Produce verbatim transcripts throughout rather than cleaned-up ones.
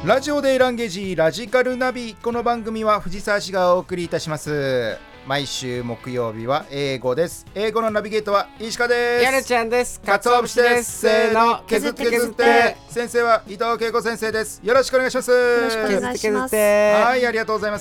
ラジオでランゲージラジカルナビ。この番組は藤沢市がお送りいたします。毎週木曜日は英語です。英語のナビゲートは石川です。 やるちゃんです。 かつお節です。せーの、削って削って。先生は伊藤恵子先生です。よろしくお願いします。よろしくお願いします。 はい、ありがとうございます。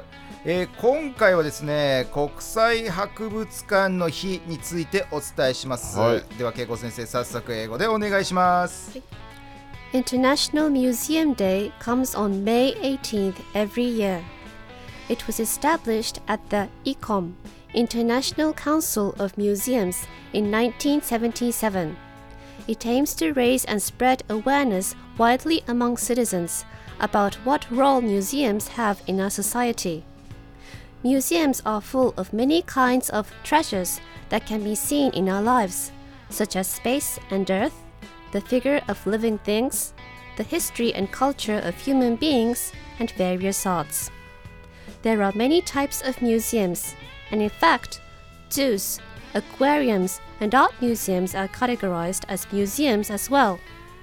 えー、今回はですね、国際博物館の日についてお伝えします。はい、では恵子先生、早速英語でお願いします。はい、 International Museum Day comes on May eighteenth every year. It was established at the I C O M, International Council of Museums, in nineteen seventy-seven. It aims to raise and spread awareness widely among citizens about what role museums have in our society. Museums are full of many kinds of treasures that can be seen in our lives, such as space and earth, the figure of living things, the history and culture of human beings, and various arts. There are many types of museums, and in fact, zoos, aquariums, and art museums are categorized as museums as well.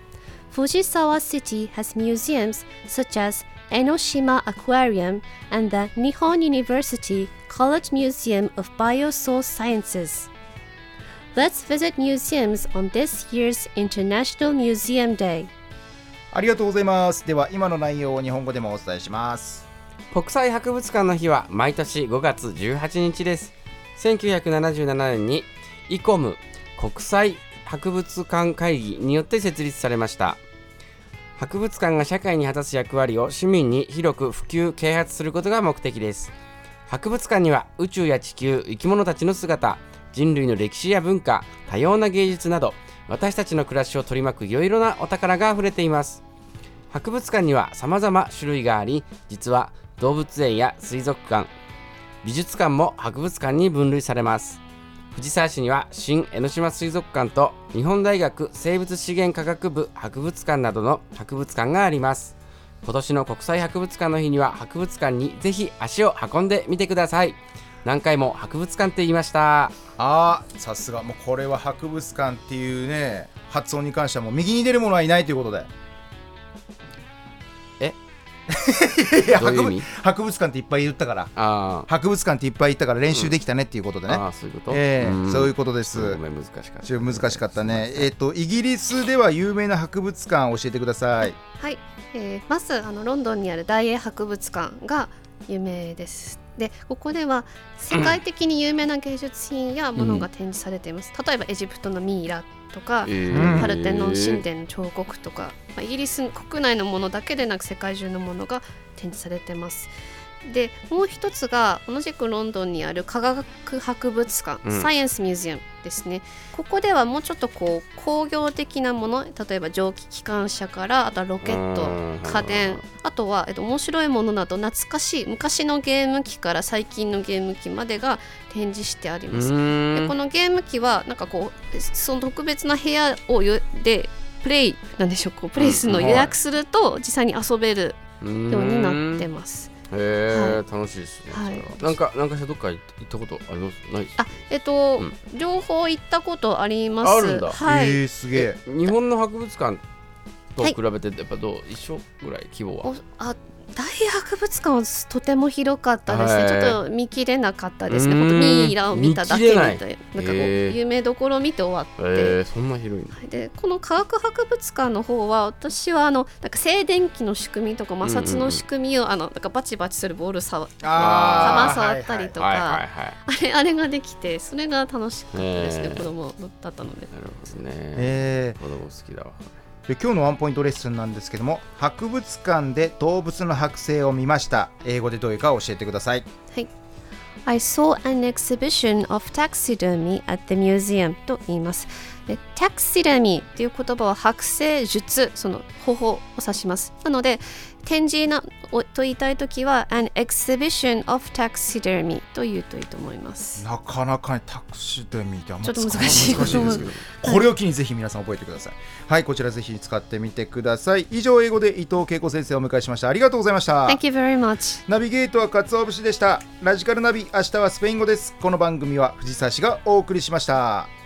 Fujisawa City has museums such as Enoshima Aquarium and the Nihon University College Museum of Biosource Sciences.Let's visit museums on this year's International Museum Day. ありがとうございます。では今の内容を日本語でもお伝えします。 国際博物館の日は毎年ごがつじゅうはちにちです。せんきゅうひゃくななじゅうななねんに アイコム 国際博物館会議によって設立されました。博物館が社会に果たす役割を市民に広く普及啓発することが目的です。博物館には宇宙や地球、生き物たちの姿、人類の歴史や文化、多様な芸術など私たちの暮らしを取り巻くいろいろなお宝があふれています。博物館には様々種類があり、実は動物園や水族館、美術館も博物館に分類されます。藤沢市には新江ノ島水族館と日本大学生物資源科学部博物館などの博物館があります。今年の国際博物館の日には博物館にぜひ足を運んでみてください。何回も博物館って言いました。 あー、さすが。もうこれは博物館っていうね、発音に関してはもう右に出るものはいないということで。 えいや、 どういう意味？ 博物館っていっぱい言ったから、 あ博物館っていっぱい言ったから練習できたねっていうことでね、うん、 あそういうこと、 えー、 うん、 そういうことです。 ごめん、難しかった。 ちょ難しかったね。えっとイギリスでは有名な博物館を教えてください。 はい、えー、まずあのロンドンにある大英博物館が有名です。でここでは世界的に有名な芸術品やものが展示されています。うん、例えばエジプトのミイラとか、えー、パルテノン神殿の彫刻とか、まあ、イギリス国内のものだけでなく世界中のものが展示されています。でもう一つが同じくロンドンにある科学博物館、うん、サイエンスミュージアムですね。ここではもうちょっとこう工業的なもの、例えば蒸気機関車からあとはロケット、家電、あとは、えっと、面白いものなど懐かしい昔のゲーム機から最近のゲーム機までが展示してあります。でこのゲーム機はなんかこうその特別な部屋をよでプレイなんでしょう、こうプレイするのを予約すると実際に遊べるようになってます。 へー、 はい、 楽しいですね。 はい、 なんかなんかどっか行ったことあります？ないですか？ あ、えっと、うん、両方行ったことあります。 あるんだ。 はい、 えー、すげえ。 日本の博物館と比べてやっぱどう、はい、一緒ぐらい規模は？ あ、大博物館はとても広かったですね。ちょっと見切れなかったですね。本当ミイラを見ただけみたいな、なんかこう有名どころを見て終わって、 えー、そんな広いんだ。 でこの科学博物館の方は私はあのなんか静電気の仕組みとか摩擦の仕組みを、うんうん、あのなんかバチバチするボール触弾触ったりとか、あれあれができてそれが楽しかったですね。えー、子供だったので。 なるほどね。 えー、 子供好きだわ。 で今日のワンポイントレッスンなんですけども、博物館で動物の剥製を見ました。英語でどういうか教えてください。 はい、I saw an exhibition of taxidermy at the museum と言います。で taxidermy という言葉は剥製術、その方法を指します。なので展示なと言いたいときは an exhibition of taxidermy と言うといいと思います。 なかなかにタクシデミーってあんまちょっと難しい難しいですけど、これを機にぜひ皆さん覚えてください。はい、こちらぜひ使ってみてください。以上、英語で伊藤恵子先生をお迎えしました。ありがとうございました。 Thank you very much。 ナビゲートは勝尾節でした。ラジカルナビ、明日はスペイン語です。この番組は藤沢市がお送りしました。